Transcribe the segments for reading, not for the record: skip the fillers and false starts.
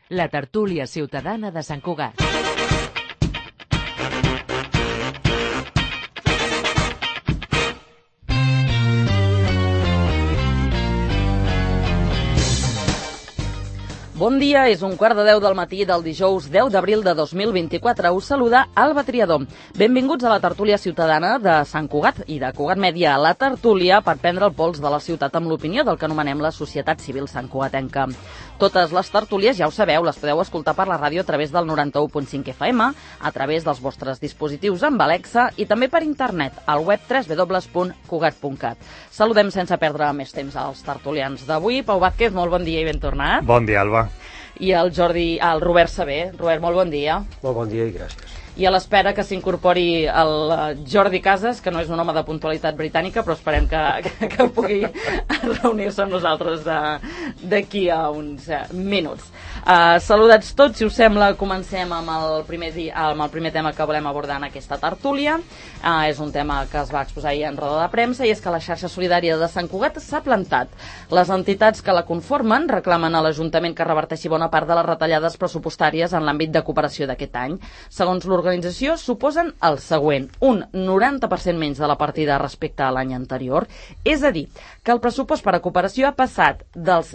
La tertúlia ciutadana de Sant Cugat. Bon dia, és 9:15 del matí del dijous 10 d'abril de 2024. Us saluda Alba Triador. Benvinguts a la tertúlia ciutadana de Sant Cugat i de Cugat Mèdia. La tertúlia per prendre el pols de la ciutat amb l'opinió del que anomenem la societat civil santcugatenca. Totes les tertúlies, ja ho sabeu, les podeu escoltar per la ràdio a través del 91.5 FM, a través dels vostres dispositius amb Alexa i també per internet, al web www.cugat.cat. Saludem sense perdre més temps als tertulians d'avui. Pau Vázquez, molt bon dia i ben tornat. Bon dia, Alba. I el Robert Saber. Robert, molt bon dia. Molt bon dia i gràcies. I a l'espera que s'incorpori el Jordi Casas, que no és un home de puntualitat britànica, però esperem que pugui reunir-se amb nosaltres d'aquí a uns minuts. Saludats tots, si us sembla, comencem amb el primer tema que volem abordar en aquesta tertúlia. És un tema que es va exposar ahir en roda de premsa i és que la xarxa solidària de Sant Cugat s'ha plantat. Les entitats que la conformen reclamen a l'Ajuntament que reverteixi bona part de les retallades pressupostàries en l'àmbit de cooperació d'aquest any. Segons l'organització, suposen el següent: un 90% menys de la partida respecte a l'any anterior, és a dir, que el pressupost per a cooperació ha passat dels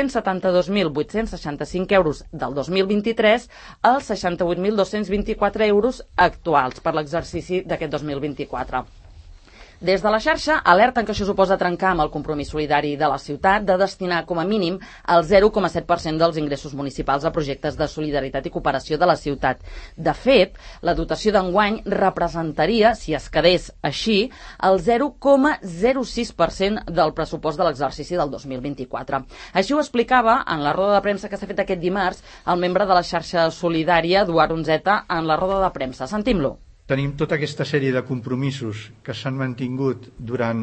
672.865 euros del 2023 als 68.224 euros actuals per l'exercici d'aquest 2024. Des de la xarxa alerten que això suposa trencar amb el compromís solidari de la ciutat de destinar com a mínim el 0,7% dels ingressos municipals a projectes de solidaritat i cooperació de la ciutat. De fet, la dotació d'enguany representaria, si es quedés així, el 0,06% del pressupost de l'exercici del 2024. Així ho explicava en la roda de premsa que s'ha fet aquest dimarts el membre de la xarxa solidària, Eduard Onzeta, en la roda de premsa. Sentim-lo. Tenim tota aquesta sèrie de compromisos que s'han mantingut durant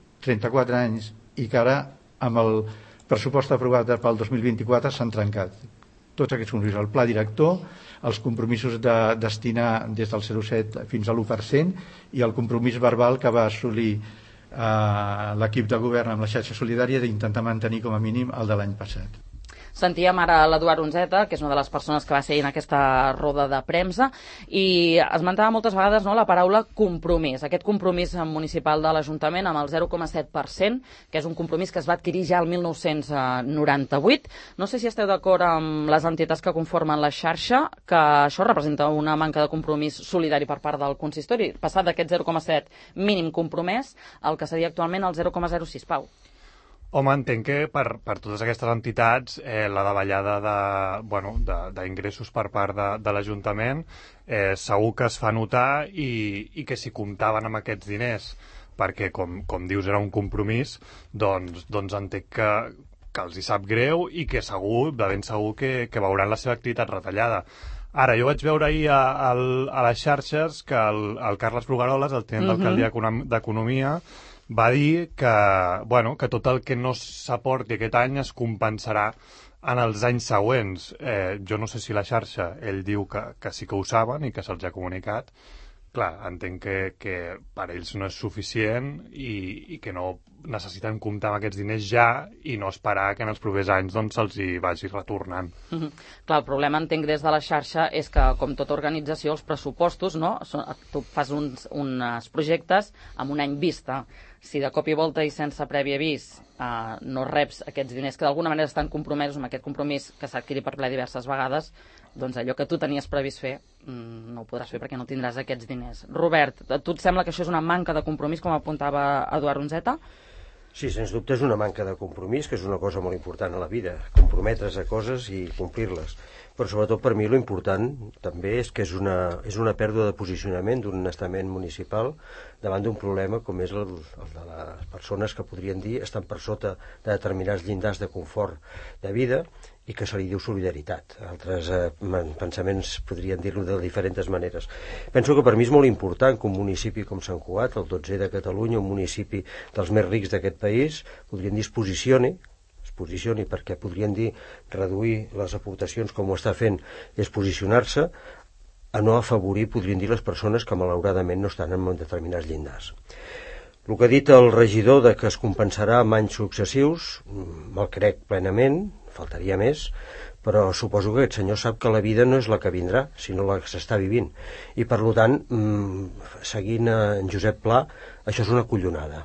34 anys i que ara, amb el pressupost aprovat pel 2024, s'han trencat. Tots aquests compromisos, el pla director, els compromisos de destinar des del 0,7 fins a l'1% i el compromís verbal que va assolir l'equip de govern amb la xarxa solidària d'intentar mantenir com a mínim el de l'any passat. Sentíem ara l'Eduard Onzeta, que és una de les persones que va ser en aquesta roda de premsa, i esmentava moltes vegades la paraula compromís. Aquest compromís municipal de l'Ajuntament amb el 0,7%, que és un compromís que es va adquirir ja el 1998. No sé si esteu d'acord amb les entitats que conformen la xarxa, que això representa una manca de compromís solidari per part del consistori, passar d'aquest 0,7 mínim compromès al que seria actualment el 0,06, Pau. Home, entenc que per totes aquestes entitats la davallada d'ingressos per part de l'Ajuntament segur que es fa notar i que si comptaven amb aquests diners perquè, com dius, era un compromís, doncs entenc que els hi sap greu i que segur, de ben segur, que veuran la seva activitat retallada. Ara, jo vaig veure ahir a les xarxes que el Carles Brugaroles, el tinent d'alcaldia d'Economia, va dir que tot el que no s'aporti aquest any es compensarà en els anys següents. Jo no sé si la xarxa, ell diu que sí que ho saben i que se'ls ha comunicat. Clar, entenc que per ells no és suficient i que no necessiten comptar amb aquests diners ja i no esperar que en els propers anys se'ls hi vagi retornant. Clar, el problema, entenc, des de la xarxa és que, com tota organització, els pressupostos, tu fas uns projectes amb un any vista. Si de cop i volta i sense previ avís no reps aquests diners que d'alguna manera estan compromesos amb aquest compromís que s'ha adquirit per ple diverses vegades, doncs allò que tu tenies previst fer no ho podràs fer perquè no tindràs aquests diners. Robert, a tu et sembla que això és una manca de compromís, com apuntava Eduard Onzeta? Sí, sens dubte és una manca de compromís, que és una cosa molt important a la vida, comprometre's a coses i complir-les. Però sobretot per mi l'important també és que és una pèrdua de posicionament d'un estament municipal davant d'un problema com és el de les persones que podrien dir estan per sota de determinats llindars de confort de vida i que se li diu solidaritat. Altres pensaments podrien dir-lo de diferents maneres. Penso que per mi és molt important que un municipi com Sant Cugat, el 12è de Catalunya, un municipi dels més rics d'aquest país, podrien dir es posicioni perquè podrien dir reduir les aportacions com ho està fent és posicionar-se a no afavorir, podrien dir, les persones que malauradament no estan en determinats llindars. El que ha dit el regidor de que es compensarà amb anys successius, me'l crec plenament, faltaria més, però suposo que aquest senyor sap que la vida no és la que vindrà, sinó la que s'està vivint. I per tant, seguint en Josep Pla, això és una collonada.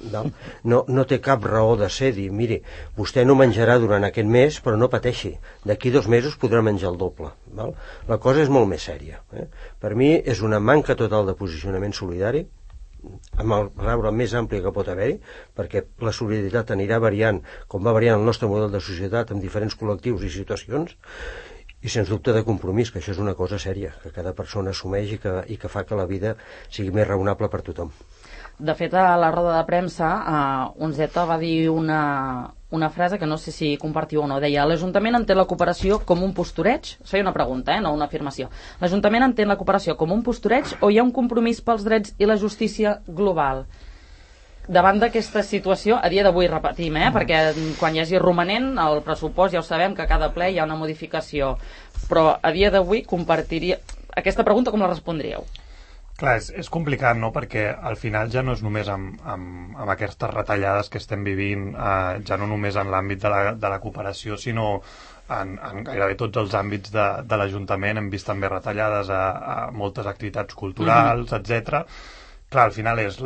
No té cap raó de ser, dir, miri, vostè no menjarà durant aquest mes, però no pateixi, d'aquí 2 mesos podrà menjar el doble. Val? La cosa és molt més sèria. Per mi és una manca total de posicionament solidari, amb el raure més ampli que pot haver-hi, perquè la solidaritat anirà variant, com va variant el nostre model de societat amb diferents col·lectius i situacions, i sens dubte de compromís, que això és una cosa sèria, que cada persona assumeix i que fa que la vida sigui més raonable per tothom. De fet, a la roda de premsa, Unzeta va dir una frase que no sé si compartiu o no. Deia, l'Ajuntament entén la cooperació com un postureig? Es feia una pregunta, no una afirmació. L'Ajuntament entén la cooperació com un postureig o hi ha un compromís pels drets i la justícia global? Davant d'aquesta situació, a dia d'avui repetim, perquè quan hi hagi romanent, el pressupost ja ho sabem que a cada ple hi ha una modificació, però a dia d'avui compartiria... Aquesta pregunta com la respondríeu? Clar, és complicat, no?, perquè al final ja no és només amb aquestes retallades que estem vivint, ja no només en l'àmbit de la cooperació, sinó en gairebé tots els àmbits de l'Ajuntament. Hem vist també retallades a moltes activitats culturals, etc. Clar, al final és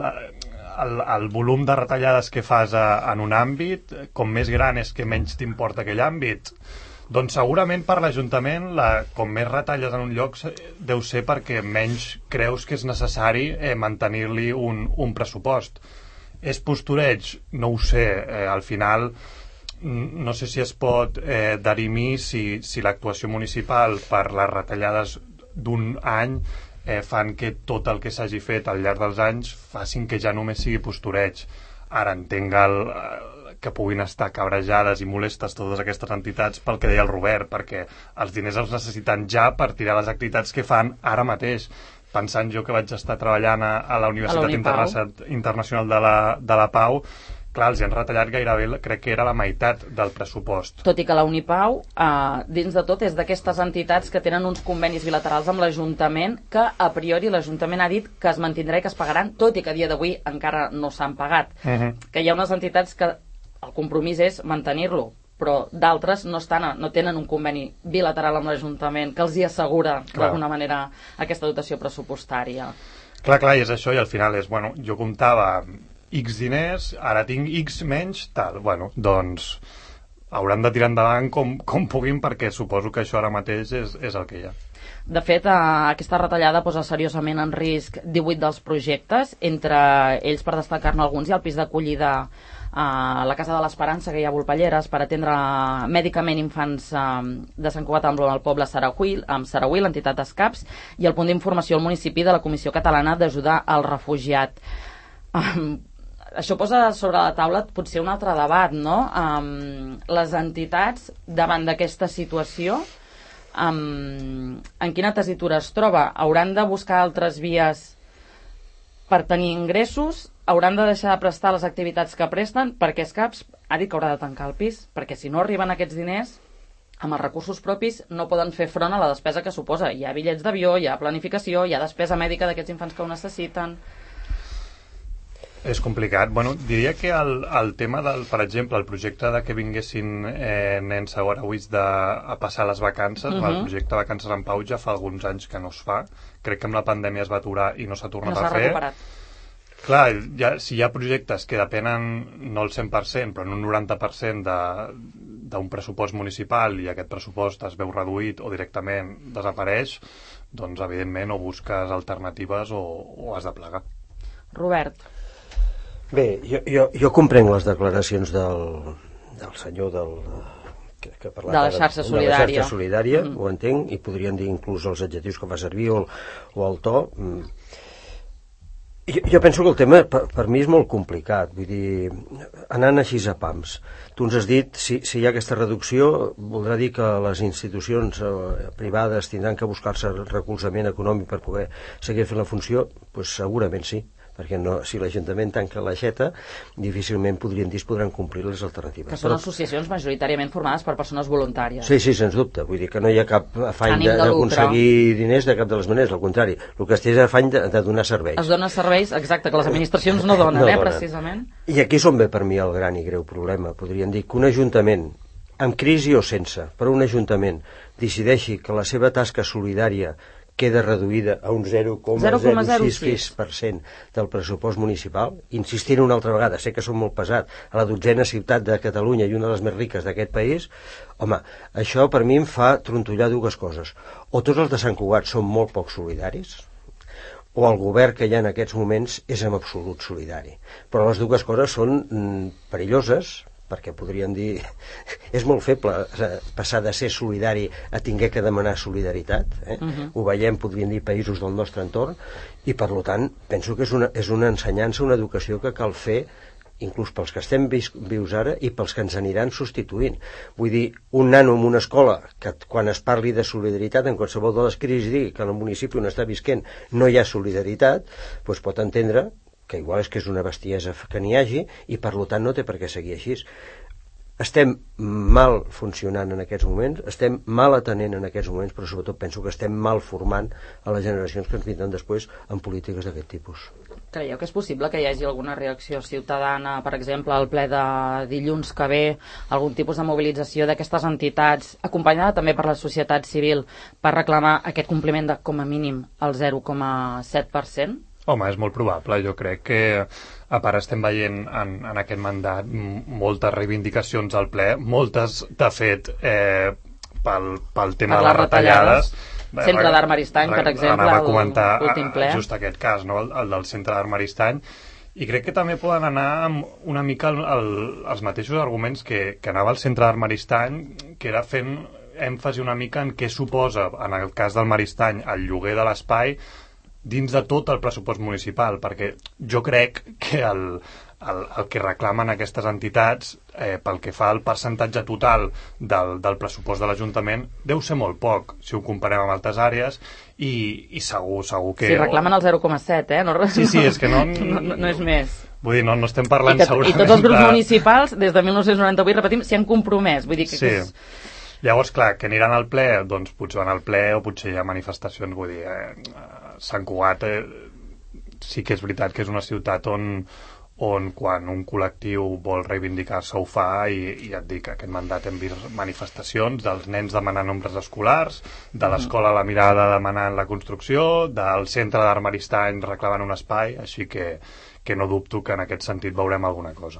el volum de retallades que fas en un àmbit, com més gran és que menys t'importa aquell àmbit. Doncs segurament per l'Ajuntament, com més retalles en un lloc, deu ser perquè menys creus que és necessari mantenir-li un pressupost. És postureig? No ho sé. Al final, no sé si es pot derimir si l'actuació municipal per les retallades d'un any fan que tot el que s'hagi fet al llarg dels anys facin que ja només sigui postureig. Ara entenc que puguin estar cabrejades i molestes totes aquestes entitats pel que deia el Robert, perquè els diners els necessiten ja per tirar les activitats que fan ara mateix. Pensant jo que vaig estar treballant a la Universitat Internacional de la Pau, clar, els han retallat gairebé, crec que era la meitat del pressupost. Tot i que la Unipau, dins de tot, és d'aquestes entitats que tenen uns convenis bilaterals amb l'Ajuntament que, a priori, l'Ajuntament ha dit que es mantindrà i que es pagaran, tot i que a dia d'avui encara no s'han pagat. Que hi ha unes entitats que el compromís és mantenir-lo, però d'altres no tenen un conveni bilateral amb l'Ajuntament que els hi assegura d'alguna manera aquesta dotació pressupostària. Clar, és això, i al final és, jo comptava X diners, ara tinc X menys, tal, doncs hauran de tirar endavant com puguin, perquè suposo que això ara mateix és el que hi ha. De fet, aquesta retallada posa seriosament en risc 18 dels projectes, entre ells, per destacar-ne alguns, hi ha el pis d'acollida a la Casa de l'Esperança, que hi ha a Volpelleres, per atendre mèdicament infants de Sant Cugat amb el poble amb Sarauí, l'entitat d'Escaps, i el punt d'informació al municipi de la Comissió Catalana d'Ajudar al Refugiat. Això posa sobre la taula potser un altre debat, no? Les entitats, davant d'aquesta situació, en quina tessitura es troba? Hauran de buscar altres vies per tenir ingressos? Hauran de deixar de prestar les activitats que presten? Perquè Escaps ha dit que haurà de tancar el pis, perquè si no arriben aquests diners, amb els recursos propis no poden fer front a la despesa que suposa. Hi ha bitllets d'avió, hi ha planificació, hi ha despesa mèdica d'aquests infants que ho necessiten. És complicat. Diria que el tema per exemple, el projecte de que vinguessin nens a Guarauís a passar les vacances, el projecte Vacances en Pau ja fa alguns anys que no es fa. Crec que amb la pandèmia es va aturar i no s'ha tornat a fer. Recuperat. Clar, si hi ha projectes que depenen no el 100%, però en un 90% d'un pressupost municipal i aquest pressupost es veu reduït o directament desapareix, doncs evidentment o busques alternatives o has de plegar. Robert. Bé, jo comprenc les declaracions del senyor que ha parlat de la xarxa solidària. De la xarxa solidària, ho entenc, i podrien dir inclús els adjectius que fa servir o el to. Jo penso que el tema per mi és molt complicat, vull dir, anant així a pams. Tu ens has dit, si hi ha aquesta reducció, voldrà dir que les institucions privades tindran que buscar-se recolzament econòmic per poder seguir fent la funció? Doncs segurament sí, perquè si l'Ajuntament tanca l'aixeta, difícilment podran complir les alternatives. Que són associacions majoritàriament formades per persones voluntàries. Sí, sens dubte. Vull dir que no hi ha cap afany d'aconseguir diners de cap de les maneres, al contrari. El que es té és afany de donar serveis. Es dona serveis, exacte, que les administracions no donen, precisament. I aquí és on ve per mi el gran i greu problema. Podríem dir que un ajuntament amb crisi o sense, per un ajuntament decideixi que la seva tasca solidària queda reduïda a un 0,06% del pressupost municipal, insistint una altra vegada, sé que som molt pesat, a la 12a ciutat de Catalunya i una de les més riques d'aquest país, home, això per mi em fa trontollar dues coses. O tots els de Sant Cugat són molt poc solidaris, o el govern que hi ha en aquests moments és en absolut solidari. Però les dues coses són perilloses, perquè podríem dir, és molt feble passar de ser solidari a tinguer que demanar solidaritat, Ho veiem, podríem dir, països del nostre entorn, i per tant penso que és una ensenyança, una educació que cal fer inclús pels que estem vius ara i pels que ens aniran substituint. Vull dir, un nano en una escola que quan es parli de solidaritat en qualsevol de les crisis digui que en el municipi on està visquent no hi ha solidaritat, doncs pot entendre que igual és que és una bestiesa que n'hi hagi i per tant no té per què seguir així. Estem mal funcionant en aquests moments, estem mal atenent en aquests moments, però sobretot penso que estem mal formant a les generacions que ens vindran després en polítiques d'aquest tipus. Creieu que és possible que hi hagi alguna reacció ciutadana, per exemple, al ple de dilluns que ve, algun tipus de mobilització d'aquestes entitats, acompanyada també per la societat civil, per reclamar aquest compliment de, com a mínim, el 0,7%? Home, és molt probable. Jo crec que, a part, estem veient en aquest mandat moltes reivindicacions al ple, moltes, de fet, pel tema de les retallades. Centre d'Arc-Maristany, per exemple, anava a comentar l'últim ple. Just aquest cas, no? el del centre d'Arc-Maristany, i crec que també poden anar amb una mica els mateixos arguments que anava al centre d'Arc-Maristany, que era fent èmfasi una mica en què suposa, en el cas del Maristany, el lloguer de l'espai dins de tot el pressupost municipal, perquè jo crec que el que reclamen aquestes entitats pel que fa al percentatge total del pressupost de l'Ajuntament deu ser molt poc, si ho comparem amb altres àrees, i segur que... Sí, reclamen el 0,7, No, sí, és que no és més. Vull dir, no estem parlant segurament... I tots els grups municipals, des de 1998, repetim, s'hi han compromès. Vull dir que... Sí. Llavors, clar, que aniran al ple, doncs potser van al ple o potser hi ha manifestacions, vull dir, Sant Cugat sí que és veritat que és una ciutat on quan un col·lectiu vol reivindicar-se ho fa, i ja et dic, aquest mandat hem vist manifestacions dels nens demanant nombres escolars, de l'escola La Mirada demanant la construcció, del centre d'Arc-Maristany reclamant un espai, així que no dubto que en aquest sentit veurem alguna cosa.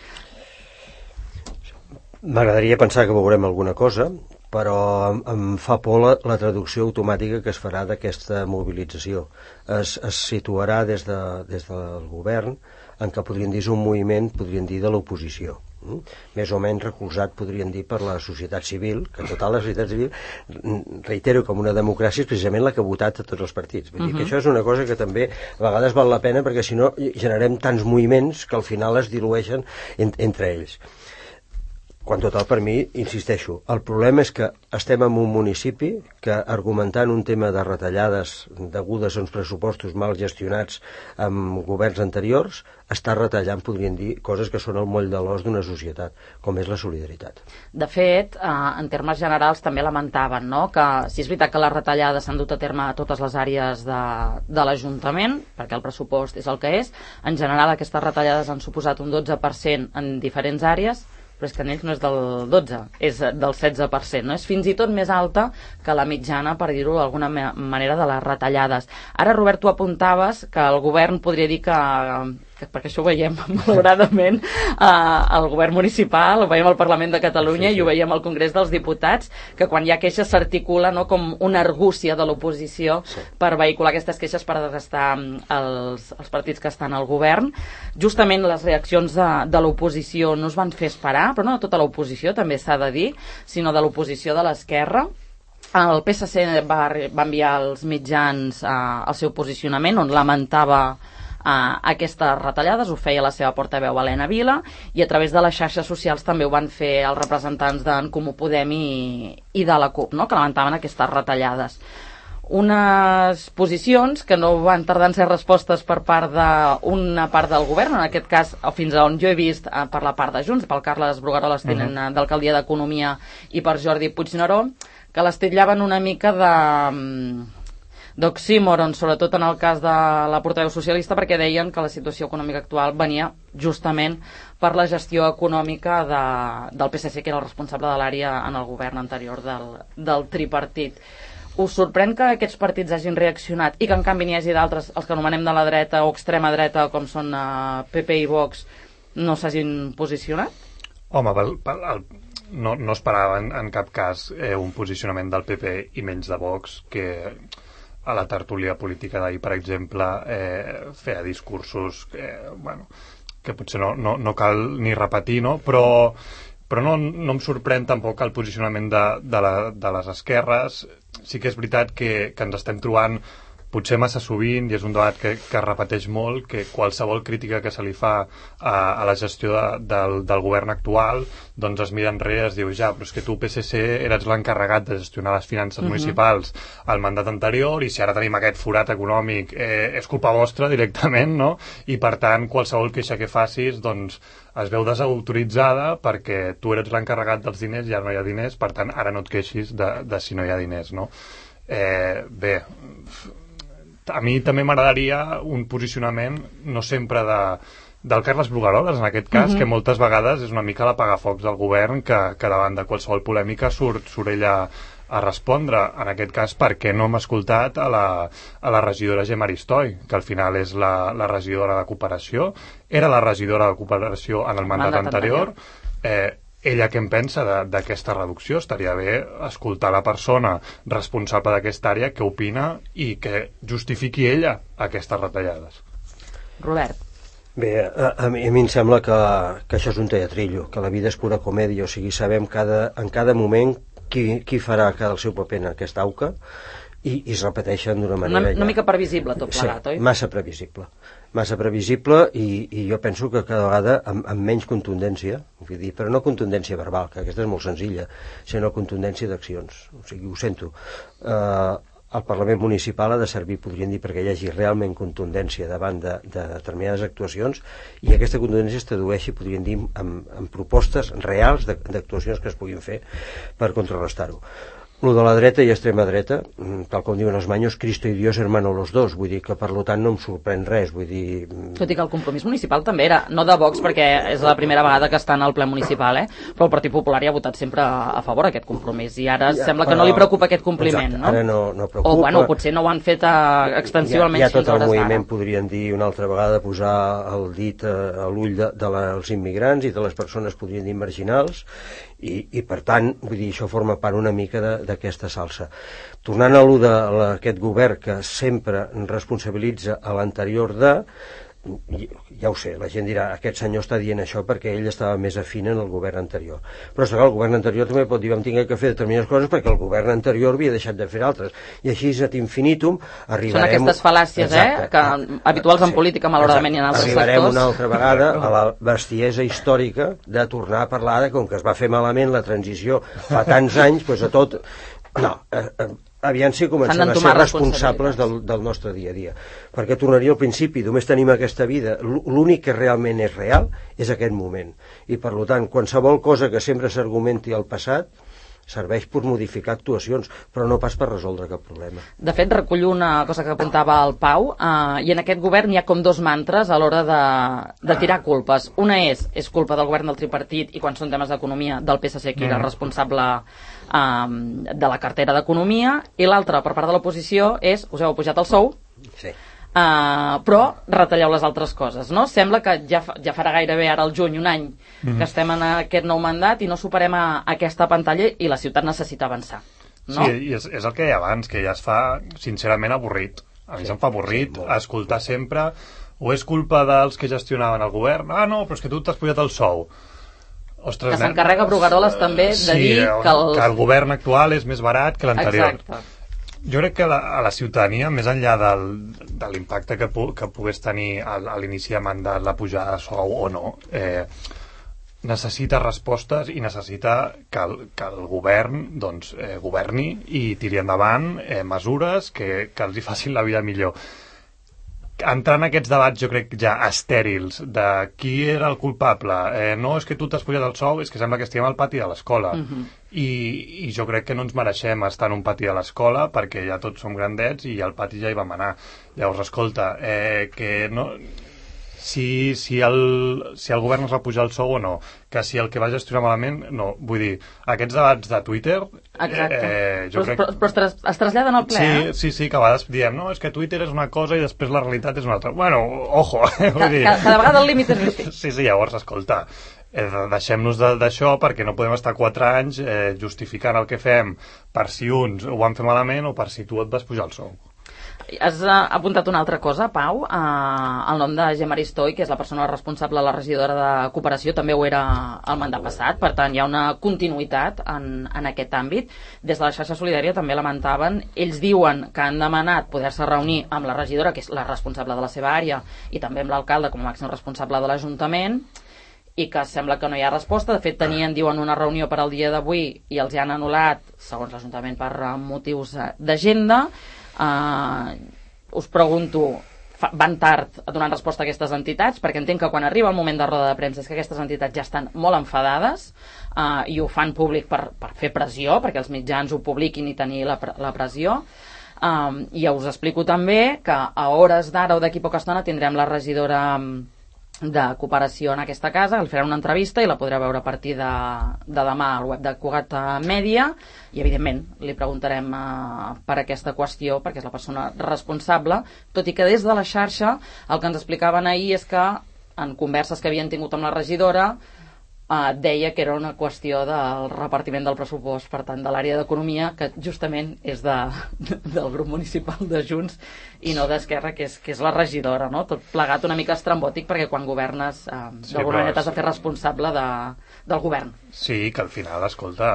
M'agradaria pensar que veurem alguna cosa, però em fa por la traducció automàtica que es farà d'aquesta mobilització. Es situarà des del govern en què podríem dir és un moviment, podríem dir, de l'oposició. Més o menys recolzat, podríem dir, per la societat civil, que en total la societat civil, reitero, com una democràcia, és precisament la que ha votat a tots els partits. Vull dir que això és una cosa que també a vegades val la pena, perquè si no generem tants moviments que al final es dilueixen entre ells. Quan total, per mi, insisteixo, el problema és que estem en un municipi que, argumentant un tema de retallades degudes a uns pressupostos mal gestionats amb governs anteriors, està retallant, podríem dir, coses que són el moll de l'os d'una societat, com és la solidaritat. De fet, en termes generals també lamentaven, no?, que si és veritat que les retallades s'han dut a terme a totes les àrees de l'Ajuntament, perquè el pressupost és el que és, en general aquestes retallades han suposat un 12% en diferents àrees, però és que en ells no és del 12, és del 16%, no? És fins i tot més alta que la mitjana, per dir-ho d'alguna manera, de les retallades. Ara, Robert, tu apuntaves que el govern podria dir que perquè això ho veiem malauradament al govern municipal, ho veiem al Parlament de Catalunya, sí. I ho veiem al Congrés dels Diputats, que quan hi ha queixes s'articula, no, com una argúcia de l'oposició, sí, per vehicular aquestes queixes per desgastar els partits que estan al govern. Justament les reaccions de l'oposició no es van fer esperar, però no de tota l'oposició, també s'ha de dir, sinó de l'oposició de l'esquerra. El PSC va enviar als mitjans el seu posicionament, on lamentava aquestes retallades, ho feia la seva portaveu Helena Vila, i a través de les xarxes socials també ho van fer els representants d'en Comú Podem i de la CUP, no?, que lamentaven aquestes retallades. Unes posicions que no van tardar en ser respostes per part d'una part del govern, en aquest cas, fins a on jo he vist, per la part de Junts, pel Carles Brugueroles, tinent d'Alcaldia d'Economia, i per Jordi Puigneró, que les titllaven una mica d'oxímoron, sobretot en el cas de la portaveu socialista, perquè deien que la situació econòmica actual venia justament per la gestió econòmica del PSC, que era el responsable de l'àrea en el govern anterior del tripartit. Us sorprèn que aquests partits hagin reaccionat i que en canvi n'hi hagi d'altres, els que anomenem de la dreta o extrema dreta, com són PP i Vox, no s'hagin posicionat? Home, no esperava en cap cas un posicionament del PP i menys de Vox, que a la tertúlia política d'ahir, per exemple, feia discursos que potser no cal ni repetir, no? Però no em sorprèn tampoc el posicionament de les esquerres. Sí que és veritat que ens estem trobant potser massa sovint, i és un debat que es repeteix molt, que qualsevol crítica que se li fa a la gestió del govern actual, doncs es mira enrere i es diu, ja, però és que tu, PSC, eres l'encarregat de gestionar les finances municipals al mandat anterior, i si ara tenim aquest forat econòmic, és culpa vostra directament, no? I per tant, qualsevol queixa que facis, doncs, es veu desautoritzada perquè tu eres l'encarregat dels diners i ara no hi ha diners, per tant, ara no et queixis de si no hi ha diners, no? Bé, a mi també m'agradaria un posicionament, no sempre del Carles Brugueroles, en aquest cas, que moltes vegades és una mica l'apagafocs del govern, que davant de qualsevol polèmica surt ella a respondre. En aquest cas, per què no hem escoltat a la regidora Gemma Aristoi, que al final és la regidora de Cooperació, era la regidora de Cooperació en el mandat anterior. Ella què en pensa d'aquesta reducció? Estaria bé escoltar la persona responsable d'aquesta àrea què opina i que justifiqui ella aquestes retallades. Robert. Bé, a mi em sembla que això és un teatrillo, que la vida és pura comèdia, o sigui, sabem en cada moment qui farà cada el seu paper en aquesta auca i es repeteixen d'una manera... Una mica previsible tot plegat, oi? Sí, massa previsible i jo penso que cada vegada amb menys contundència, vull dir, però no contundència verbal, que aquesta és molt senzilla, sinó contundència d'accions. O sigui, ho sento. El Parlament Municipal ha de servir, podríem dir, perquè hi hagi realment contundència davant de determinades actuacions, i aquesta contundència es tradueixi, podríem dir, en propostes reals d'actuacions que es puguin fer per contrarrestar-ho. Lo de la dreta i extrema dreta, tal com diuen els manyos, Cristo y Dios hermano los dos, vull dir que per tant no em sorprèn res, vull dir... Tot i que el Compromís Municipal també era, no de Vox perquè és la primera vegada que està en el ple municipal, però el Partit Popular hi ha votat sempre a favor aquest compromís, i ara sembla que no li preocupa aquest compliment, exacte, no? Ara no preocupa. O bueno, potser no ho han fet extensivament fins a hores d'ara. Hi ha tot el moviment, podrien dir una altra vegada, posar el dit a l'ull dels immigrants i de les persones, podrien dir, marginals, i per tant, vull dir, això forma part una mica d'aquesta salsa. Tornant a allò d'aquest govern que sempre responsabilitza a l'anterior ja ho sé, la gent dirà, aquest senyor està dient això perquè ell estava més afín en el govern anterior, però és que el govern anterior també pot dir vam tinguem que fer determinades coses perquè el govern anterior havia deixat de fer altres, i així ad infinitum arribarem... Són aquestes fal·làcies, que habituals en política malauradament i en altres sectors. Arribarem una altra vegada a la bestiesa històrica de tornar a parlar de com que es va fer malament la transició fa tants anys, doncs a tot... No, aviam si comencem a ser responsables del nostre dia a dia, perquè tornaria al principi, només tenim aquesta vida, l'únic que realment és real és aquest moment, i per tant qualsevol cosa que sempre s'argumenti al passat serveix per modificar actuacions, però no pas per resoldre cap problema. De fet, recullo una cosa que apuntava el Pau, i en aquest govern hi ha com dos mantres a l'hora de tirar culpes. Una és culpa del govern del tripartit i quan són temes d'economia del PSC, que era responsable de la cartera d'Economia, i l'altra, per part de l'oposició, és us heu pujat el sou, sí. Però retalleu les altres coses, no? Sembla que ja farà gairebé ara al juny, un any, que estem en aquest nou mandat i no superem aquesta pantalla i la ciutat necessita avançar, no? Sí, i és el que hi ha abans, que ja es fa sincerament avorrit. A mi se'm fa avorrit escoltar sempre o és culpa dels que gestionaven el govern, no, però és que tu t'has pujat el sou. Ostres, que s'encarrega Brugueroles també de dir que el govern actual és més barat que l'anterior. Exacte. Jo crec que a la ciutadania, més enllà de l'impacte que pogués tenir a l'inici de mandat la pujada de sou o no, necessita respostes i necessita que el govern governi i tiri endavant mesures que els hi facin la vida millor. entrar en aquests debats, jo crec, ja estèrils, de qui era el culpable, no és que tu t'has pujat el sou, és que sembla que estiguem al pati de l'escola. I jo crec que no ens mereixem estar en un pati de l'escola perquè ja tots som grandets i al pati ja hi vam anar. Llavors, escolta, que no... Si el govern es va pujar el sou o no, que si el que va gestionar malament, no. Vull dir, aquests debats de Twitter... Exacte. Però es traslladen al ple, Sí, que a vegades diem, no, és que Twitter és una cosa i després la realitat és una altra. Bueno, ojo. Cada vegada el límit és més fi. Sí, llavors, escolta, deixem-nos d'això perquè no podem estar 4 anys justificant el que fem per si uns ho van fer malament o per si tu et vas pujar el sou. Has apuntat una altra cosa, Pau, el nom de Gemma Aristoi, que és la persona responsable, la regidora de Cooperació, també ho era el mandat passat, per tant hi ha una continuïtat en aquest àmbit. Des de la xarxa solidària també lamentaven, ells diuen que han demanat poder-se reunir amb la regidora, que és la responsable de la seva àrea, i també amb l'alcalde com a màxim responsable de l'Ajuntament, i que sembla que no hi ha resposta. De fet, diuen, una reunió per al dia d'avui i els hi han anul·lat, segons l'Ajuntament, per motius d'agenda. Us pregunto, van tard donant resposta a aquestes entitats, perquè entenc que quan arriba el moment de roda de premsa és que aquestes entitats ja estan molt enfadades i ho fan públic per fer pressió, perquè els mitjans ho publiquin i tenir la pressió. I us explico també que a hores d'ara o d'aquí poca estona tindrem la regidora de Cooperació en aquesta casa, li farà una entrevista i la podrà veure a partir de demà al web de Cugat Mèdia, i evidentment li preguntarem per aquesta qüestió, perquè és la persona responsable, tot i que des de la xarxa el que ens explicaven ahir és que en converses que havien tingut amb la regidora deia que era una qüestió del repartiment del pressupost, per tant de l'àrea d'Economia, que justament és del grup municipal de Junts i no d'Esquerra, que és la regidora, no? Tot plegat una mica estrambòtic, perquè quan governes d'alguna manera t'has de fer responsable del govern. Sí, que al final, escolta,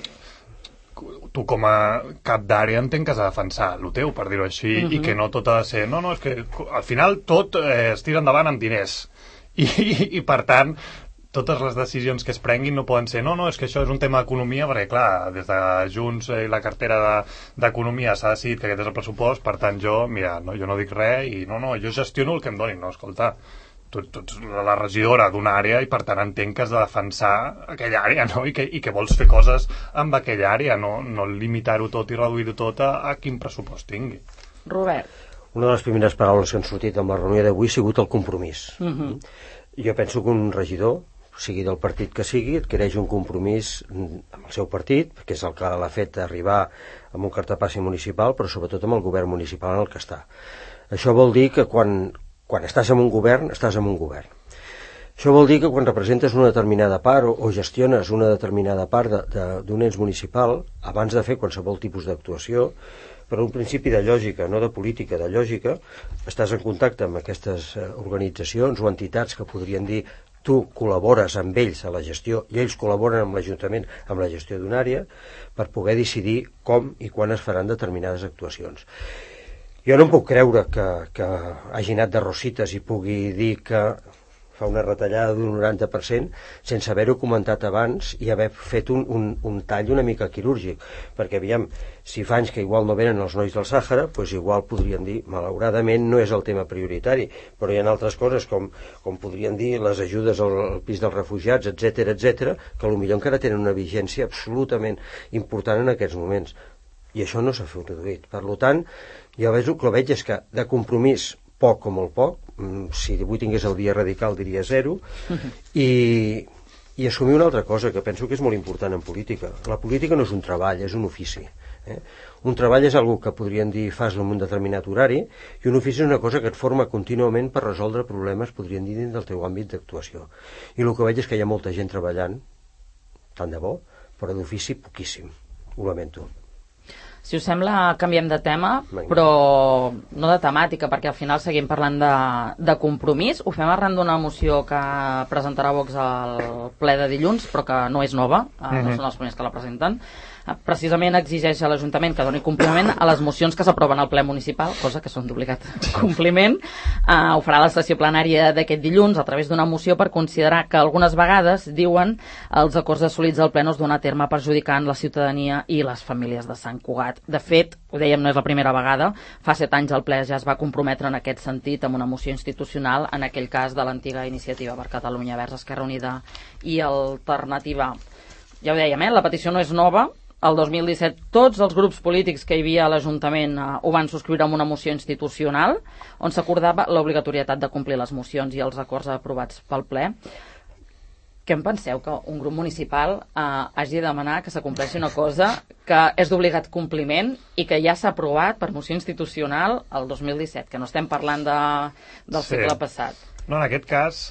tu com a cap d'àrea entenc que has de defensar el teu, per dir-ho així, i que no tot ha de ser... No, és que al final tot es tira endavant amb diners i per tant totes les decisions que es prenguin no poden ser no, és que això és un tema d'economia, perquè clar, des de Junts i la cartera d'Economia s'ha decidit que aquest és el pressupost, per tant jo no dic res i jo gestiono el que em donin. No, escolta, tu ets la regidora d'una àrea i per tant entenc que has de defensar aquella àrea, no? I que vols fer coses amb aquella àrea, no limitar-ho tot i reduir-ho tot a quin pressupost tingui. Robert. Una de les primeres paraules que han sortit amb la reunió d'avui ha sigut el compromís. Jo penso que un regidor, sigui del partit que sigui, adquireix un compromís amb el seu partit, que és el que l'ha fet arribar amb un cartapassi municipal, però sobretot amb el govern municipal en el que està. Això vol dir que quan estàs en un govern, estàs en un govern. Això vol dir que quan representes una determinada part o gestiones una determinada part d'un ens municipal, abans de fer qualsevol tipus d'actuació, per un principi de lògica, no de política, de lògica, estàs en contacte amb aquestes organitzacions o entitats que podrien dir tu col·labores amb ells a la gestió i ells col·laboren amb l'Ajuntament amb la gestió d'una àrea per poder decidir com i quan es faran determinades actuacions. Jo no em puc creure que hagi anat de rosites i pugui dir que fa una retallada d'un 90% sense haver-ho comentat abans i haver fet un tall una mica quirúrgic, perquè aviam, si fa anys que igual no venen els nois del Sàhara, doncs igual podrien dir, malauradament no és el tema prioritari, però hi ha altres coses com podrien dir les ajudes al pis dels refugiats, etc, que potser encara tenen una vigència absolutament important en aquests moments, i això no s'ha fet reduït. Per tant, jo el que veig és que de compromís poc o molt poc, si avui tingués el dia radical diria 0, i assumir una altra cosa que penso que és molt important en política. La política no és un treball, és un ofici. Un treball és algo que podrien dir fas en un determinat horari, i un ofici és una cosa que et forma contínuament per resoldre problemes, podrien dir, dins del teu àmbit d'actuació. I el que veig és que hi ha molta gent treballant, tant de bo, però d'ofici poquíssim. Ho lamento. Si us sembla, canviem de tema, però no de temàtica, perquè al final seguim parlant de compromís. Ho fem arran d'una moció que presentarà Vox al ple de dilluns, però que no és nova, no són els primers que la presenten, precisament exigeix a l'Ajuntament que doni compliment a les mocions que s'aproven al ple municipal, cosa que són d'obligat compliment. Ho farà la sessió plenària d'aquest dilluns a través d'una moció per considerar que algunes vegades, diuen, els acords assolits al ple no es donen a terme perjudicant la ciutadania i les famílies de Sant Cugat. De fet, ho dèiem, no és la primera vegada. Fa 7 anys el ple ja es va comprometre en aquest sentit amb una moció institucional, en aquell cas de l'antiga Iniciativa per Catalunya Verds, Esquerra Unida i Alternativa. Ja ho dèiem, la petició no és nova. El 2017 tots els grups polítics que hi havia a l'Ajuntament ho van subscriure amb una moció institucional on s'acordava l'obligatorietat de complir les mocions i els acords aprovats pel ple. Què en penseu, que un grup municipal hagi de demanar que s'acompleixi una cosa que és d'obligat compliment i que ja s'ha aprovat per moció institucional el 2017, que no estem parlant del segle passat? No, en aquest cas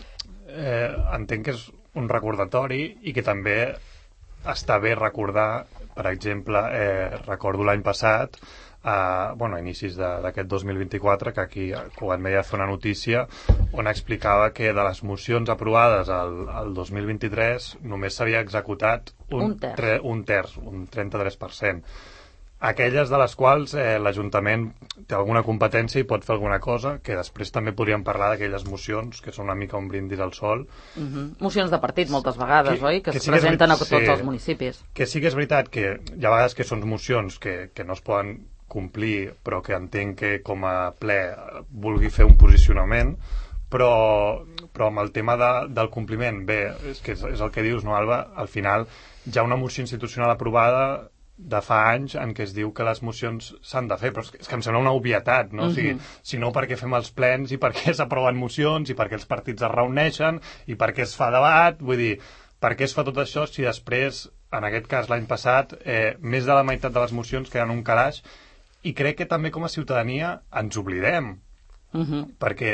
entenc que és un recordatori i que també està bé recordar, per exemple, recordo l'any passat, a inicis d'aquest 2024, que aquí quan veia fer una notícia on explicava que de les mocions aprovades al 2023 només s'havia executat un terç, un 33%. Aquelles de les quals l'Ajuntament té alguna competència i pot fer alguna cosa, que després també podríem parlar d'aquelles mocions que són una mica un brindis al sol. Mocions de partit, moltes vegades, oi? Que es presenten a tots els municipis. Que sí que és veritat que hi ha vegades que són mocions que no es poden complir, però que entenc que com a ple vulgui fer un posicionament, però amb el tema del compliment, bé, és el que dius, no, Alba? Al final hi ha una moció institucional aprovada de fa anys en què es diu que les mocions s'han de fer, però és que em sembla una obvietat, no? O sigui, si no, per què fem els plens i per què s'aproven mocions i per què els partits es reuneixen i per què es fa debat? Vull dir, per què es fa tot això si després, en aquest cas l'any passat, més de la meitat de les mocions queden un calaix, i crec que també com a ciutadania ens oblidem, perquè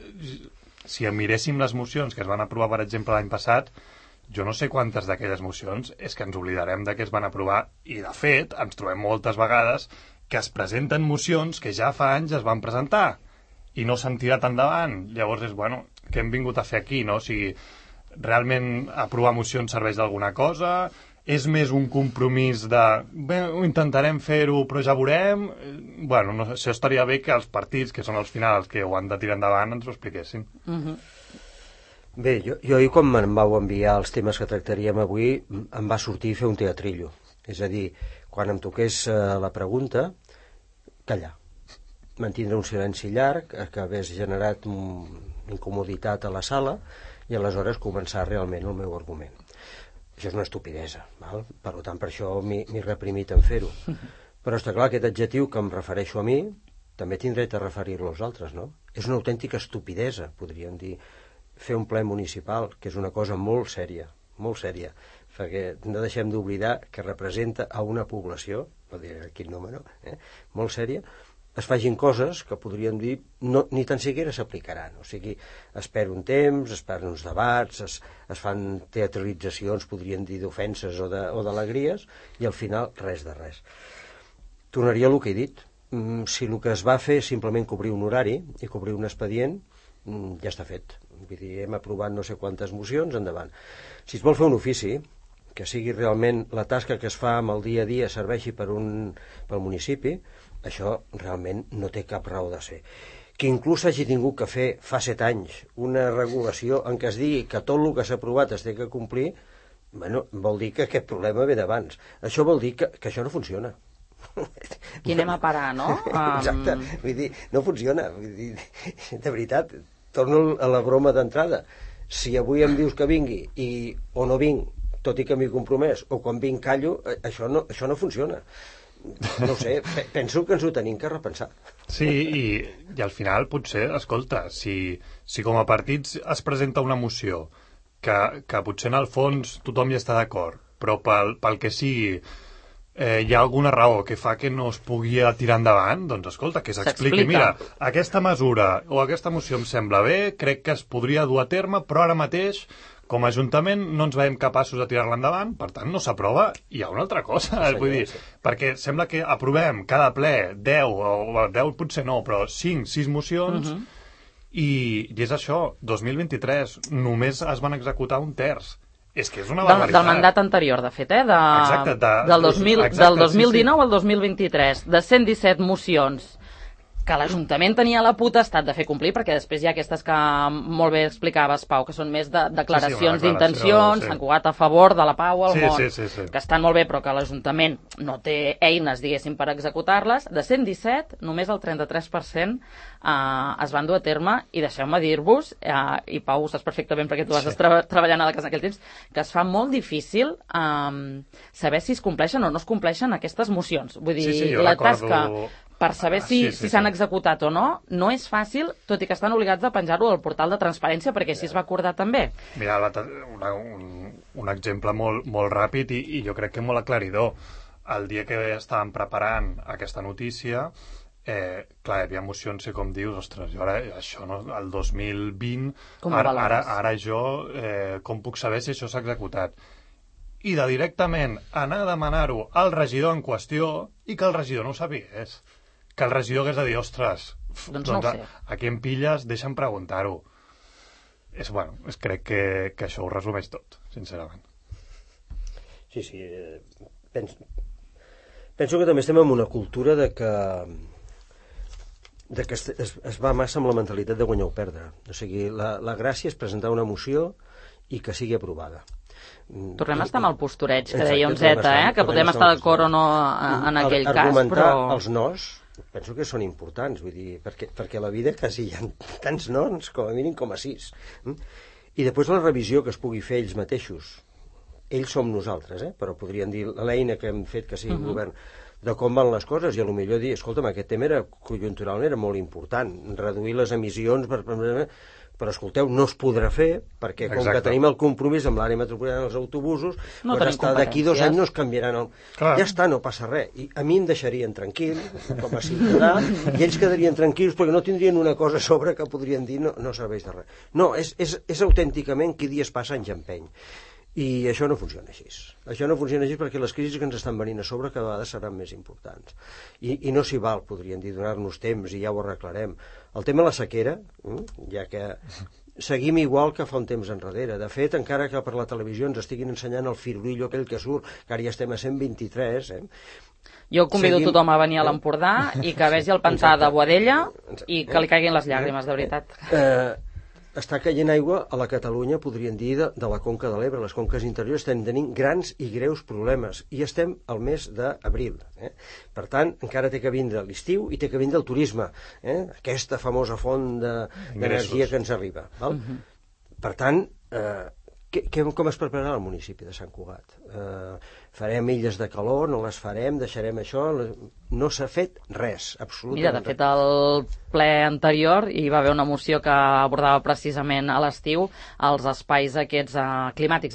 si miréssim les mocions que es van aprovar, per exemple, l'any passat, jo no sé quantes d'aquelles mocions és que ens oblidarem de que es van aprovar, i de fet ens trobem moltes vegades que es presenten mocions que ja fa anys es van presentar i no s'han tirat endavant. Llavors és, què hem vingut a fer aquí, no? O sigui, realment aprovar mocions serveix d'alguna cosa? És més un compromís de ho intentarem fer-ho però ja veurem? No sé, això estaria bé que els partits, que són als finals que ho han de tirar endavant, ens ho expliquessin. Bé, jo ahir quan me'n vau enviar els temes que tractaríem avui em va sortir fer un teatrillo. És a dir, quan em toqués la pregunta, callar. Mantindre un silenci llarg que hagués generat incomoditat a la sala i aleshores començar realment el meu argument. Això és una estupidesa, val? Per tant, per això m'he reprimit en fer-ho. Però està clar, aquest adjectiu que em refereixo a mi també tinc dret a referir-lo als altres, no? És una autèntica estupidesa, podríem dir, fer un ple municipal, que és una cosa molt sèria, perquè no deixem d'oblidar que representa a una població, no diré quin número, molt sèria, es facin coses que podríem dir ni tan siquiera s'aplicaran. O sigui, es perd un temps, es perden uns debats, es fan teatralitzacions, podríem dir, d'ofenses o d'alegries, i al final res de res. Tornaria a el que he dit. Si el que es va fer és simplement cobrir un horari i cobrir un expedient, ja està fet. Vull dir, hem aprovat no sé quantes mocions, endavant. Si es vol fer un ofici, que sigui realment la tasca que es fa amb el dia a dia serveixi pel municipi, això realment no té cap raó de ser. Que inclús hagi tingut que fer fa 7 anys una regulació en què es digui que tot el que s'ha aprovat es té que complir, vol dir que aquest problema ve d'abans. Això vol dir que això no funciona. Qui anem a parar, no? Exacte, vull dir, no funciona. Vull dir, de veritat, torno a la broma d'entrada. Si avui em dius que vingui o no vinc, tot i que m'hi compromès, o quan vinc callo, això no funciona. No ho sé, penso que ens ho tenim que repensar. Sí, i al final potser, escolta, si com a partits es presenta una moció que potser en el fons tothom hi està d'acord, però pel que sigui hi ha alguna raó que fa que no es pugui tirar endavant, doncs escolta, que s'expliqui. Mira, aquesta mesura o aquesta moció em sembla bé, crec que es podria dur a terme, però ara mateix, com a Ajuntament, no ens veiem capaços de tirar-la endavant, per tant no s'aprova, i hi ha una altra cosa. Sí, vull dir, perquè sembla que aprovem cada ple 10, o 10 potser no, però 5-6 mocions, i és això, 2023, només es van executar un terç. És que és una barbaritat. Del mandat anterior, de fet, Exacte, del 2019 al 2023, de 117 mocions que l'Ajuntament tenia la potestat de fer complir, perquè després hi ha aquestes que molt bé explicaves, Pau, que són més de declaracions d'intencions, Sant Cugat a favor de la pau al món, que estan molt bé, però que l'Ajuntament no té eines, diguéssim, per executar-les. De 117, només el 33% es van dur a terme, i deixeu-me dir-vos, i Pau, ho saps perfectament perquè tu vas treballant a la casa en aquell temps, que es fa molt difícil saber si es compleixen o no es compleixen aquestes mocions. Vull dir, la tasca per saber si s'han executat o no, no és fàcil, tot i que estan obligats a penjar-ho al portal de transparència, perquè així es va acordar també. Mira, un exemple molt ràpid i jo crec que molt aclaridor. El dia que estàvem preparant aquesta notícia, clar, hi havia mocions i com dius, ostres, jo ara, això, no, el 2020, ara jo, com puc saber si això s'ha executat? I de directament anar a demanar-ho al regidor en qüestió i que el regidor no ho sabés. Que el regidor hagués de dir, ostres, doncs no ho sé. Aquí em pilles, deixa'm preguntar-ho. Crec que això ho resumeix tot, sincerament. Sí, penso que també estem en una cultura de que es va massa amb la mentalitat de guanyar o perdre. O sigui, la gràcia és presentar una moció i que sigui aprovada. Tornem a estar amb el postureig que deia un Zeta, que podem estar d'acord o no en aquell cas, però... Argumentar els nos, penso que són importants, vull dir, perquè a la vida quasi hi ha tants nons, com a mínim com a 6. I després la revisió que es pugui fer ells mateixos. Ells som nosaltres, però podrien dir l'eina que hem fet que sigui un govern, de com van les coses, i a lo millor dir, escolta'm, aquest tema conjunturalment era molt important, reduir les emissions però escolteu, no es podrà fer perquè com que tenim el compromís amb l'àrea metropolitana dels autobusos, d'aquí 2 anys no es canviaran ja està, no passa res, i a mi em deixarien tranquil com a ciutadà, i ells quedarien tranquils perquè no tindrien una cosa a sobre que podrien dir no serveix de res. No, és autènticament qui dies passa anys empeny. I això no funciona així. Això no funciona així perquè les crisis que ens estan venint a sobre cada vegada seran més importants. I no s'hi val, podrien dir, donar-nos temps i ja ho arreglarem. El tema de la sequera, ja que seguim igual que fa un temps enrere. De fet, encara que per la televisió ens estiguin ensenyant el firuillo aquell que surt, que ara ja estem a 123, Jo convido tothom a venir a l'Empordà i que vegi el pantà de Boadella i que li caiguin les llàgrimes, de veritat. Està caient aigua a la Catalunya, podríem dir, de la Conca de l'Ebre. Les conques interiors estem tenint grans i greus problemes i estem al mes d'abril. Per tant, encara té que vindre l'estiu i té que vindre el turisme, aquesta famosa font d'energia que ens arriba. Per tant, com es prepararà el municipi de Sant Cugat? Farem illes de calor, no les farem, deixarem això... No s'ha fet res, absolutament. Mira, de fet, al ple anterior hi va haver una moció que abordava precisament a l'estiu els espais aquests climàtics.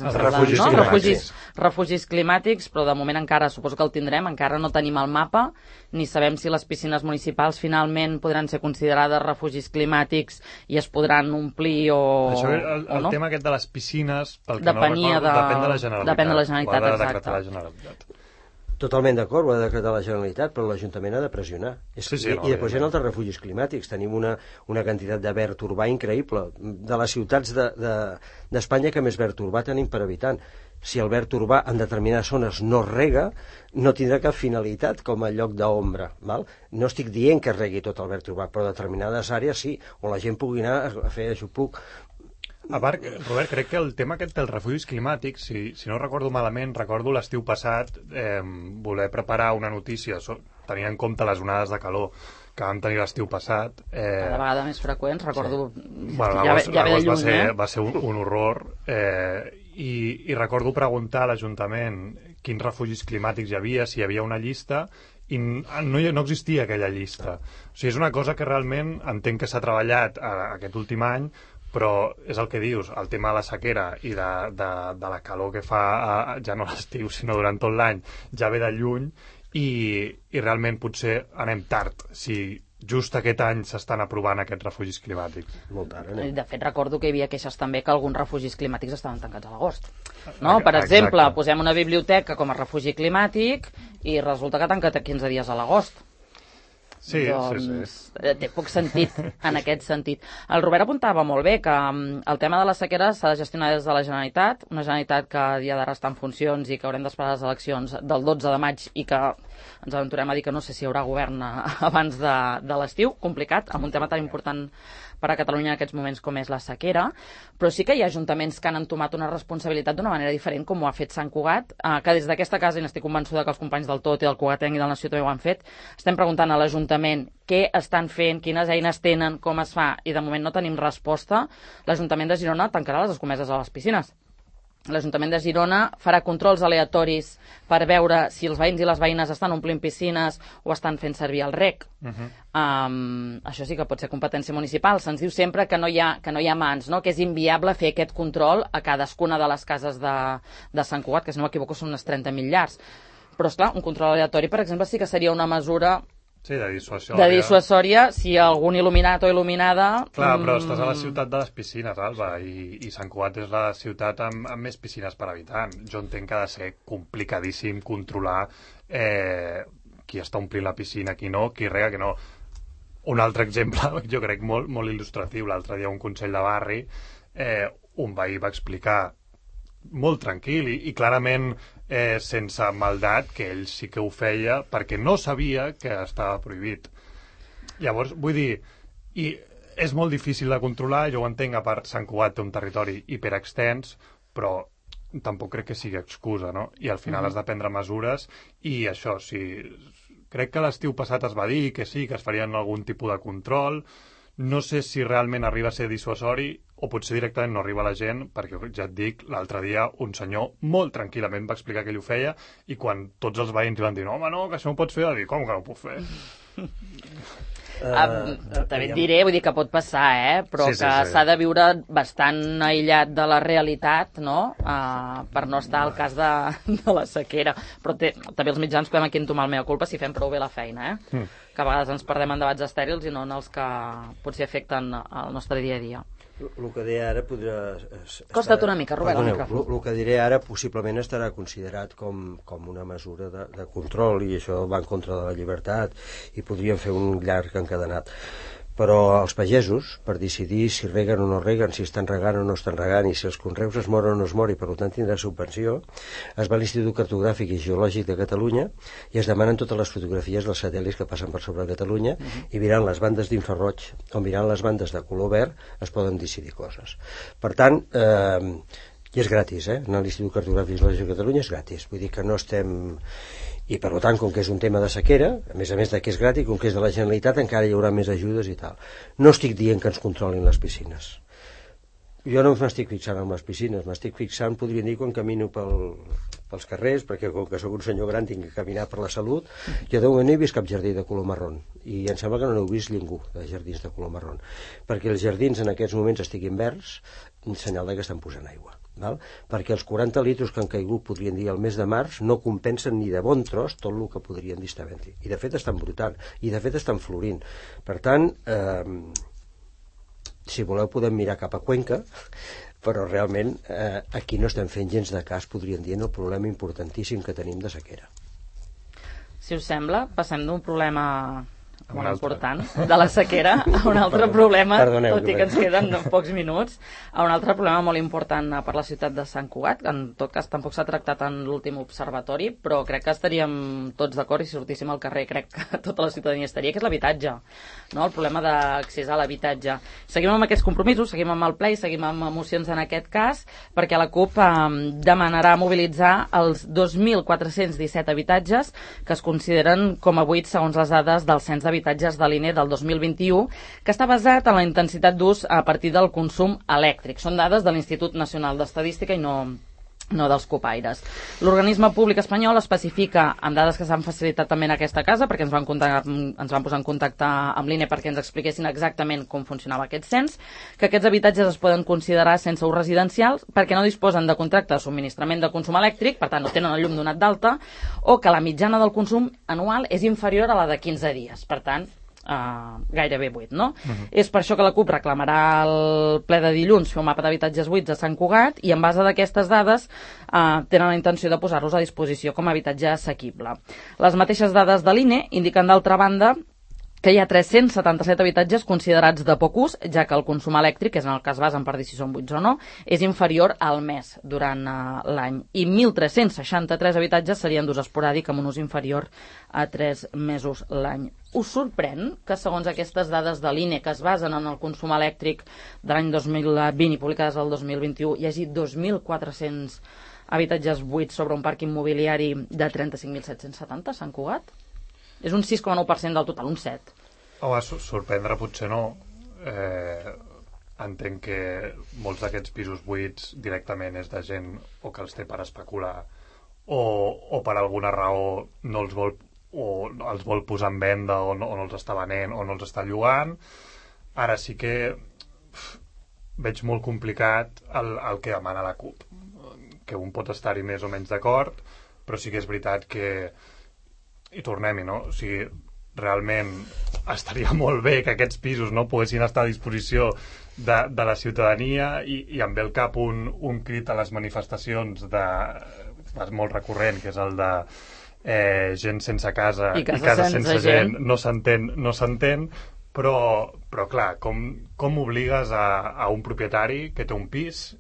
Refugis climàtics, però de moment encara, suposo que el tindrem, encara no tenim el mapa, ni sabem si les piscines municipals finalment podran ser considerades refugis climàtics i es podran omplir o no. El tema aquest de les piscines, pel que no recordo, depèn de la Generalitat. Depèn de la Generalitat, exacte. Totalment d'acord, ho ha de decretar la Generalitat, però l'Ajuntament ha de pressionar. I després hi ha altres refugis climàtics. Tenim una quantitat de verd urbà increïble. De les ciutats d'Espanya que més verd urbà tenim per habitant. Si el verd urbà en determinades zones no rega, no tindrà cap finalitat com a lloc d'ombra. No estic dient que regui tot el verd urbà, però determinades àrees sí, on la gent pugui anar a fer aixopluc. A part, Robert, crec que el tema aquest dels refugis climàtics, si no recordo malament, recordo l'estiu passat voler preparar una notícia tenint en compte les onades de calor que vam tenir l'estiu passat. Cada vegada més freqüents, recordo... L'agost va ser un horror i recordo preguntar a l'Ajuntament quins refugis climàtics hi havia, si hi havia una llista, i no existia aquella llista. O sigui, és una cosa que realment entenc que s'ha treballat aquest últim any, però és el que dius, el tema de la sequera i de la calor que fa ja no a l'estiu sinó durant tot l'any ja ve de lluny i realment potser anem tard si just aquest any s'estan aprovant aquests refugis climàtics. Molt tard, De fet, recordo que hi havia queixes també que alguns refugis climàtics estaven tancats a l'agost. No? Per exemple, posem una biblioteca com a refugi climàtic i resulta que ha tancat 15 dies a l'agost. Sí, doncs té poc sentit en aquest sentit. El Robert apuntava molt bé que el tema de la sequera s'ha de gestionar des de la Generalitat, una Generalitat que a dia d'ara està en funcions i que haurem d'esperar les eleccions del 12 de maig i que ens aventurem a dir que no sé si hi haurà govern abans de l'estiu, complicat, amb un tema tan important per a Catalunya en aquests moments com és la sequera, però sí que hi ha ajuntaments que han entomat una responsabilitat d'una manera diferent, com ho ha fet Sant Cugat, que des d'aquesta casa, i n'estic convençuda que els companys del Tot i del Cugatenc i del Nació també ho han fet, estem preguntant a l'Ajuntament què estan fent, quines eines tenen, com es fa, i de moment no tenim resposta. L'Ajuntament de Girona tancarà les escomeses a les piscines. L'Ajuntament de Girona farà controls aleatoris per veure si els veïns i les veïnes estan omplint piscines o estan fent servir el rec. Això sí que pot ser competència municipal. Se'ns diu sempre que no hi ha mans, no? Que és inviable fer aquest control a cadascuna de les cases de Sant Cugat, que si no m'equivoco són unes 30.000 llars. Però, esclar, un control aleatori, per exemple, sí que seria una mesura... Sí, de dissuasòria. De dissuasòria, si algun il·luminat o il·luminada... Clar, però estàs a la ciutat de les piscines, Alba, i Sant Cugat és la ciutat amb més piscines per habitant. Jo entenc que ha de ser complicadíssim controlar qui està omplint la piscina, qui no, qui rega, qui no. Un altre exemple, jo crec molt, molt il·lustratiu, l'altre dia un consell de barri, un veí va explicar molt tranquil i clarament sense maldat que ell sí que ho feia perquè no sabia que estava prohibit. Llavors, vull dir, i és molt difícil de controlar, jo ho entenc, a part Sant Cugat té un territori hiperextens, però tampoc crec que sigui excusa, no? I al final has de prendre mesures i això, crec que l'estiu passat es va dir que sí, que es farien algun tipus de control. No sé si realment arriba a ser dissuasori o potser directament no arriba a la gent, perquè ja et dic, l'altre dia un senyor molt tranquil·lament va explicar que ell ho feia i quan tots els veïns li van dir no, home, no, que això no ho pots fer, va dir, com que no ho puc fer? També et diré, vull dir que pot passar, però sí. S'ha de viure bastant aïllat de la realitat, no? Per no estar al cas de la sequera. Però també els mitjans podem aquí entomar el mea culpa si fem prou bé la feina, que a vegades ens perdem en debats estèrils i no en els que potser afecten el nostre dia a dia. El que diré ara podrà... Costa't una mica, Robert, el micròfon. El que diré ara possiblement estarà considerat com una mesura de control i això va en contra de la llibertat i podríem fer un llarg encadenat. Però els pagesos, per decidir si reguen o no reguen, si estan regant o no estan regant i si els conreus es moren o no es moren i per tant tindrà subvenció, es va a l'Institut Cartogràfic i Geològic de Catalunya i es demanen totes les fotografies dels satèl·lits que passen per sobre Catalunya i mirant les bandes d'infraroig o mirant les bandes de color verd es poden decidir coses. Per tant, i és gratis, anar a l'Institut Cartogràfic i Geològic de Catalunya és gratis, vull dir que no estem... I per tant, com que és un tema de sequera, a més de que és gratis, com que és de la Generalitat, encara hi haurà més ajudes i tal. No estic dient que ens controlin les piscines. Jo no m'estic fixant en les piscines, m'estic fixant, podríem dir, quan camino pels carrers, perquè com que sóc un senyor gran tinc que caminar per la salut, jo de moment no he vist cap jardí de color marró, i em sembla que no heu vist ningú de jardins de color marró, perquè els jardins en aquests moments estiguin verds, un senyal que estan posant aigua. Perquè els 40 litres que han caigut, podrien dir, al mes de març, no compensen ni de bon tros tot el que podrien dir estar havent-hi. I de fet estan brotant, i de fet estan florint. Per tant, si voleu podem mirar cap a Cuenca, però realment aquí no estem fent gens de cas, podríem dir, en el problema importantíssim que tenim de sequera. Si us sembla, passem d'un problema molt important, de la sequera, a un altre problema, tot i que ens queden pocs minuts, a un altre problema molt important per la ciutat de Sant Cugat, que en tot cas tampoc s'ha tractat en l'últim observatori, però crec que estaríem tots d'acord i si sortíssim al carrer crec que tota la ciutadania estaria, que és l'habitatge, no? El problema d'accés a l'habitatge. Seguim amb aquests compromisos, seguim amb el ple i seguim amb mocions en aquest cas, perquè la CUP demanarà mobilitzar els 2.417 habitatges que es consideren com a buits segons les dades del cens d'habitatges de l'INE del 2021, que està basat en la intensitat d'ús a partir del consum elèctric. Són dades de l'Institut Nacional d'Estadística i no dels copaires. L'organisme públic espanyol especifica, amb dades que s'han facilitat també en aquesta casa, perquè ens van posar en contacte amb l'INE perquè ens expliquessin exactament com funcionava aquest cens, que aquests habitatges es poden considerar sense ús residencials perquè no disposen de contracte de subministrament de consum elèctric, per tant no tenen el llum donat d'alta, o que la mitjana del consum anual és inferior a la de 15 dies. Per tant, gairebé buit, no? És per això que la CUP reclamarà al ple de dilluns fer un mapa d'habitatges buits a Sant Cugat i en base d'aquestes dades tenen la intenció de posar-los a disposició com a habitatge assequible. Les mateixes dades de l'INE indiquen d'altra banda que hi ha 377 habitatges considerats de poc ús, ja que el consum elèctric, que és en el que es basen per dir si són buits o no, és inferior al mes durant l'any. I 1.363 habitatges serien d'ús esporàdic amb un ús inferior a 3 mesos l'any. Us sorprèn que, segons aquestes dades de l'INE, que es basen en el consum elèctric de l'any 2020 i publicades el 2021, hi hagi 2.400 habitatges buits sobre un parc immobiliari de 35.770 a Sant Cugat? És un 6,9% del total, un 7. Home, sorprendre potser no. Entenc que molts d'aquests pisos buits directament és de gent o que els té per especular o per alguna raó no els vol, o els vol posar en venda o no els està venent o no els està llogant. Ara sí que veig molt complicat el que demana la CUP, que un pot estar-hi més o menys d'acord, però sí que és veritat que i tornem-hi, no? O sigui, realment estaria molt bé que aquests pisos no poguessin estar a disposició de la ciutadania i em ve al cap un crit a les manifestacions molt recurrent, que és el de gent sense casa i casa sense gent. No s'entén, però clar, com obligues a un propietari que té un pis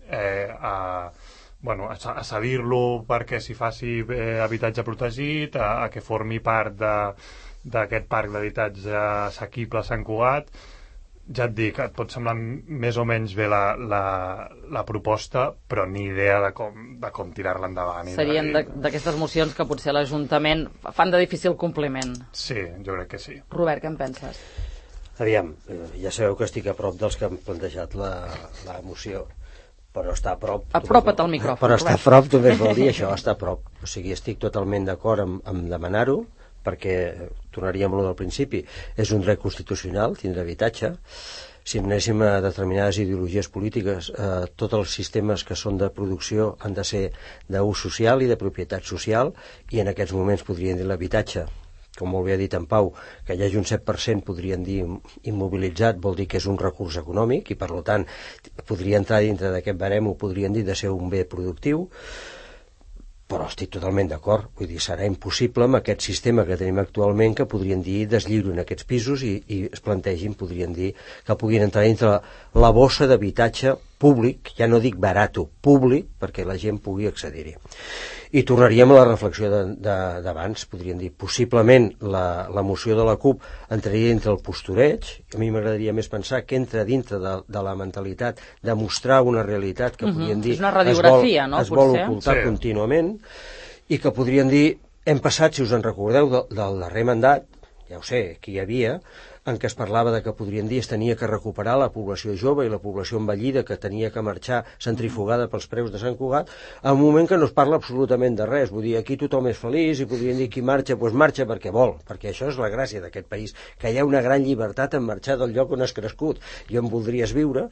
a cedir-lo perquè s'hi faci habitatge protegit, a que formi part d'aquest parc d'habitatge assequible a Sant Cugat. Ja et dic, et pot semblar més o menys bé la proposta, però ni idea de com tirar-la endavant. Serien d'aquestes mocions que potser l'Ajuntament fan de difícil compliment. Sí, jo crec que sí. Robert, què en penses? Aviam, ja sabeu que estic a prop dels que han plantejat la moció, però està a prop... Apropa't al micròfon. Però està a prop, també vol dir això, està a prop. O sigui, estic totalment d'acord amb demanar-ho, perquè, tornaríem a lo del principi, és un dret constitucional, tindre habitatge. Si anéssim a determinades ideologies polítiques, tots els sistemes que són de producció han de ser d'ús social i de propietat social, i en aquests moments podrien dir l'habitatge, com molt bé ha dit en Pau, que hi hagi un 7%, podrien dir immobilitzat, vol dir que és un recurs econòmic i per tant podria entrar dintre d'aquest barem, ho podrien dir de ser un bé productiu, però estic totalment d'acord, vull dir, serà impossible amb aquest sistema que tenim actualment que podrien dir deslliuren aquests pisos i es plantegin, podrien dir que puguin entrar dintre la bossa d'habitatge públic, ja no dic barato, públic, perquè la gent pugui accedir-hi. I tornaríem a la reflexió d'abans, podríem dir, possiblement la moció de la CUP entraria dintre el postureig, a mi m'agradaria més pensar que entra dintre de la mentalitat de mostrar una realitat que podríem dir és una radiografia, es vol ocultar contínuament, i que podrien dir, hem passat, si us en recordeu, del darrer mandat, ja ho sé, que hi havia, en què es parlava de que podrien dir es tenia que recuperar la població jove i la població envellida que tenia que marxar centrifugada pels preus de Sant Cugat, en un moment que no es parla absolutament de res. Vull dir, aquí tothom és feliç i podrien dir qui marxa, doncs marxa perquè vol, perquè això és la gràcia d'aquest país, que hi ha una gran llibertat en marxar del lloc on has crescut i on voldries viure.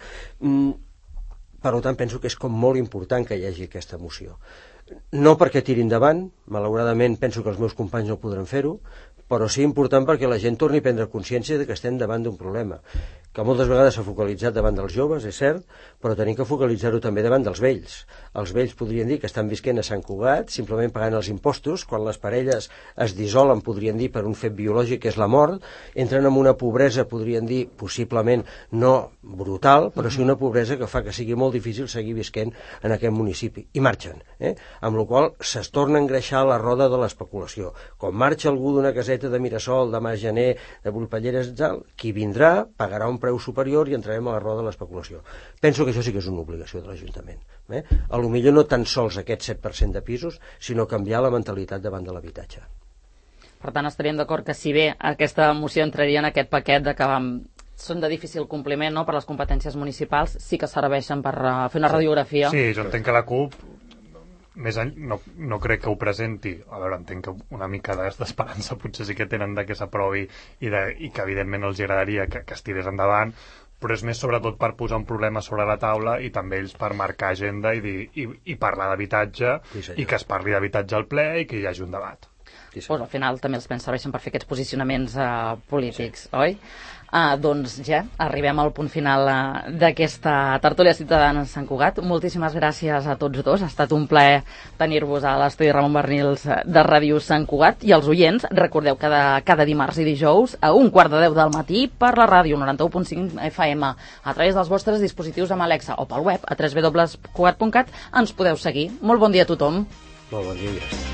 Per tant, penso que és com molt important que hi hagi aquesta moció. No perquè tiri endavant, malauradament penso que els meus companys no podran fer-ho, però sí important perquè la gent torni a prendre consciència de que estem davant d'un problema, que moltes vegades s'ha focalitzat davant dels joves, és cert, però tenim que focalitzar-ho també davant dels vells. Els vells podrien dir que estan visquent a Sant Cugat, simplement pagant els impostos, quan les parelles es dissolen, podrien dir, per un fet biològic, que és la mort, entren en una pobresa, podrien dir, possiblement no brutal, però sí una pobresa que fa que sigui molt difícil seguir visquent en aquest municipi. I marxen, amb la qual cosa es torna a engreixar la roda de l'especulació. Quan marxa algú d'una caseta de Mirasol, de Margener, de Volpelleres, qui vindrà pagarà un preu superior i entrarem a la roda de l'especulació. Penso que això sí que és una obligació de l'Ajuntament. A lo millor no tan sols aquest 7% de pisos, sinó canviar la mentalitat davant de l'habitatge. Per tant, estaríem d'acord que si bé aquesta moció entraria en aquest paquet de que són de difícil compliment, no, per les competències municipals, sí que serveixen per fer una radiografia. Sí, jo entenc que la CUP no crec que ho presenti. A veure, entenc que una mica d'esperança potser sí que tenen de que s'aprovi i que evidentment els agradaria que es tirés endavant, però és més sobretot per posar un problema sobre la taula i també ells per marcar agenda i parlar d'habitatge, i que es parli d'habitatge al ple i que hi hagi un debat. Sí, sí. Pues al final també els plens serveixen per fer aquests posicionaments polítics, sí. Oi? Doncs ja arribem al punt final d'aquesta tertúlia ciutadana a Sant Cugat. Moltíssimes gràcies a tots dos. Ha estat un plaer tenir-vos a l'estudi Ramon Bernils de Ràdio Sant Cugat. I els oients, recordeu que cada dimarts i dijous a 9:15 del matí per la ràdio 91.5 FM a través dels vostres dispositius amb Alexa o pel web a www.cugat.cat ens podeu seguir. Molt bon dia a tothom. Molt bon dia.